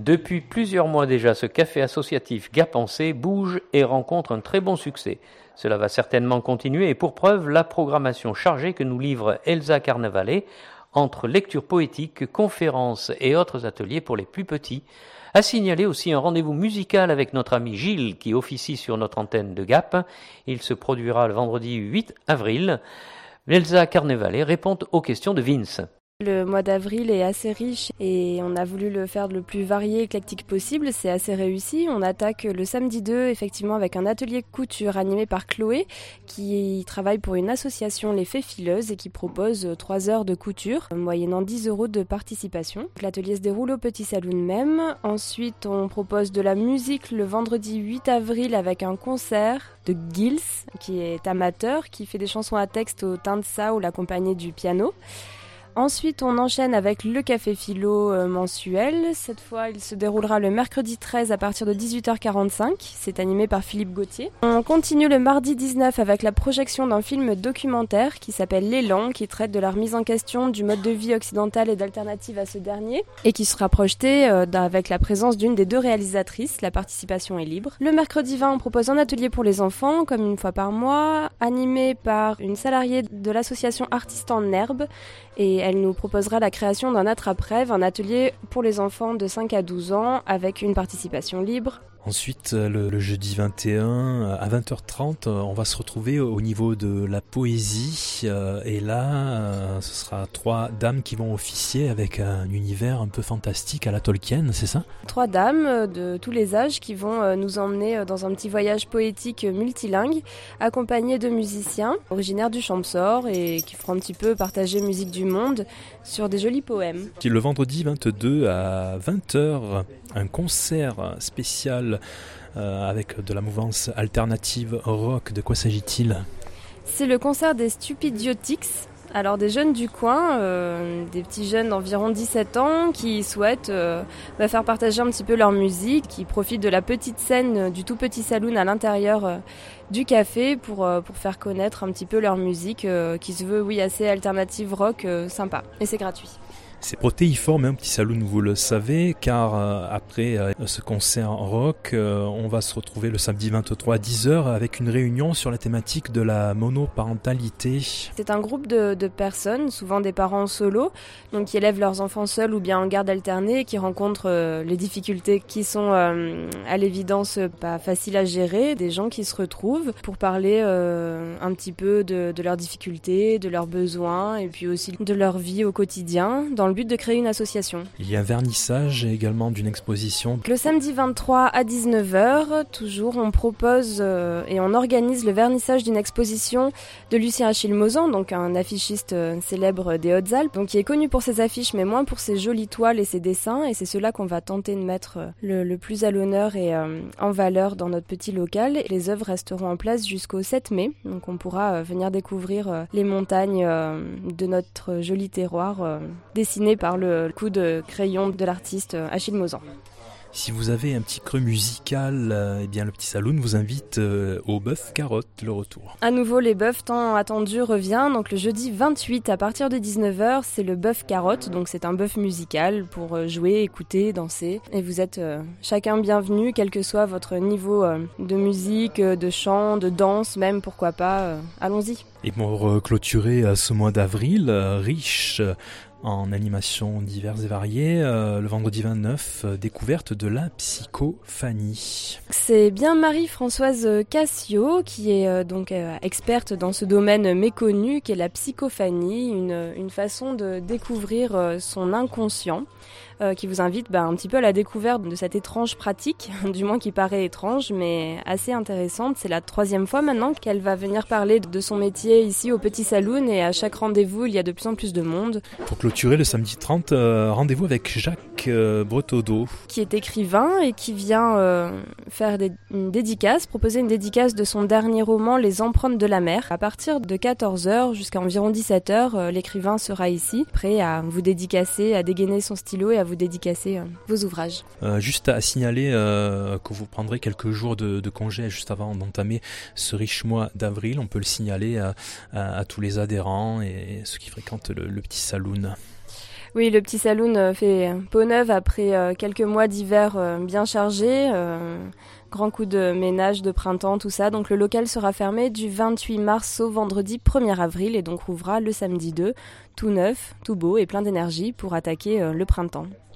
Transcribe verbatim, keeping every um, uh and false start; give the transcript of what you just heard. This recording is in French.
Depuis plusieurs mois déjà, ce café associatif Gapensé bouge et rencontre un très bon succès. Cela va certainement continuer et pour preuve, la programmation chargée que nous livre Elsa Carnavalet entre lecture poétique, conférences et autres ateliers pour les plus petits. À signaler aussi un rendez-vous musical avec notre ami Gilles qui officie sur notre antenne de Gap. Il se produira le vendredi huit avril. Elsa Carnavalet répond aux questions de Vince. Le mois d'avril est assez riche et on a voulu le faire le plus varié et éclectique possible. C'est assez réussi. On attaque le samedi deux effectivement avec un atelier couture animé par Chloé qui travaille pour une association Les Fées Fileuses et qui propose trois heures de couture moyennant dix euros de participation. L'atelier se déroule au Petit Saloon même. Ensuite on propose de la musique le vendredi huit avril avec un concert de Gils qui est amateur, qui fait des chansons à texte au teint de saoul accompagné du piano. Ensuite, on enchaîne avec le Café Philo euh, mensuel. Cette fois, il se déroulera le mercredi treize à partir de dix-huit heures quarante-cinq. C'est animé par Philippe Gauthier. On continue le mardi dix-neuf avec la projection d'un film documentaire qui s'appelle L'élan, qui traite de la remise en question du mode de vie occidental et d'alternatives à ce dernier, et qui sera projeté euh, avec la présence d'une des deux réalisatrices. La participation est libre. Le mercredi vingt, on propose un atelier pour les enfants, comme une fois par mois, animé par une salariée de l'association Artistes en Herbe, et elle nous proposera la création d'un attrape-rêve, un atelier pour les enfants de cinq à douze ans avec une participation libre. Ensuite, le, le jeudi vingt et un, à vingt heures trente, on va se retrouver au niveau de la poésie. Et là, ce sera trois dames qui vont officier avec un univers un peu fantastique à la Tolkien, c'est ça ? Trois dames de tous les âges qui vont nous emmener dans un petit voyage poétique multilingue, accompagnées de musiciens originaires du Champsaur et qui feront un petit peu partager musique du monde sur des jolis poèmes. Le vendredi vingt-deux à vingt heures, un concert spécial euh, avec de la mouvance alternative rock. De quoi s'agit-il ? C'est le concert des Stupidiotics. Alors des jeunes du coin, euh, des petits jeunes d'environ dix-sept ans qui souhaitent euh, bah, faire partager un petit peu leur musique, qui profitent de la petite scène euh, du tout petit saloon à l'intérieur euh, du café pour, euh, pour faire connaître un petit peu leur musique euh, qui se veut oui assez alternative rock, euh, sympa. Et c'est gratuit. C'est protéiforme, un petit saloon, vous le savez, car euh, après euh, ce concert rock, euh, on va se retrouver le samedi vingt-trois à dix heures avec une réunion sur la thématique de la monoparentalité. C'est un groupe de, de personnes, souvent des parents solo, donc qui élèvent leurs enfants seuls ou bien en garde alternée, qui rencontrent euh, les difficultés qui sont euh, à l'évidence pas faciles à gérer, des gens qui se retrouvent pour parler euh, un petit peu de, de leurs difficultés, de leurs besoins et puis aussi de leur vie au quotidien, dans le but de créer une association. Il y a un vernissage également d'une exposition. Le samedi vingt-trois à dix-neuf heures, toujours, on propose euh, et on organise le vernissage d'une exposition de Lucien Achille Mozan, donc un affichiste euh, célèbre des Hautes-Alpes, donc qui est connu pour ses affiches mais moins pour ses jolies toiles et ses dessins, et c'est cela qu'on va tenter de mettre euh, le, le plus à l'honneur et euh, en valeur dans notre petit local. Et les œuvres resteront en place jusqu'au sept mai, donc on pourra euh, venir découvrir euh, les montagnes euh, de notre joli terroir euh, dessiné par le coup de crayon de l'artiste Achille Mozan. Si vous avez un petit creux musical, euh, eh bien le petit saloon vous invite euh, au bœuf carotte, le retour. À nouveau, les bœufs tant attendus revient. Donc le jeudi vingt-huit à partir de dix-neuf heures, c'est le bœuf carotte. Donc c'est un bœuf musical pour jouer, écouter, danser. Et vous êtes euh, chacun bienvenu, quel que soit votre niveau euh, de musique, de chant, de danse, même pourquoi pas. Euh, allons-y. Et pour clôturer euh, ce mois d'avril, euh, riche euh, en animations diverses et variées, euh, le vendredi vingt-neuf, euh, découverte de la psychophanie. C'est bien Marie-Françoise Cassio qui est euh, donc euh, experte dans ce domaine méconnu qu'est la psychophanie, une, une façon de découvrir euh, son inconscient. Euh, qui vous invite bah, un petit peu à la découverte de cette étrange pratique, du moins qui paraît étrange, mais assez intéressante. C'est la troisième fois maintenant qu'elle va venir parler de son métier ici au Petit Saloon, et à chaque rendez-vous, il y a de plus en plus de monde. Pour clôturer le samedi trente, euh, rendez-vous avec Jacques euh, Bretodeau. Qui est écrivain et qui vient euh, faire des, une dédicace, proposer une dédicace de son dernier roman, Les empreintes de la mer. À partir de quatorze heures jusqu'à environ dix-sept heures, euh, l'écrivain sera ici, prêt à vous dédicacer, à dégainer son stylo et à vous dédicacer euh, vos ouvrages. Euh, juste à signaler euh, que vous prendrez quelques jours de, de congé juste avant d'entamer ce riche mois d'avril. On peut le signaler à, à, à tous les adhérents et ceux qui fréquentent le, le petit saloon. Oui, le petit saloon fait peau neuve après quelques mois d'hiver bien chargés. Grand coup de ménage de printemps, tout ça. Donc le local sera fermé du vingt-huit mars au vendredi premier avril et donc rouvrira le samedi deux, tout neuf, tout beau et plein d'énergie pour attaquer le printemps.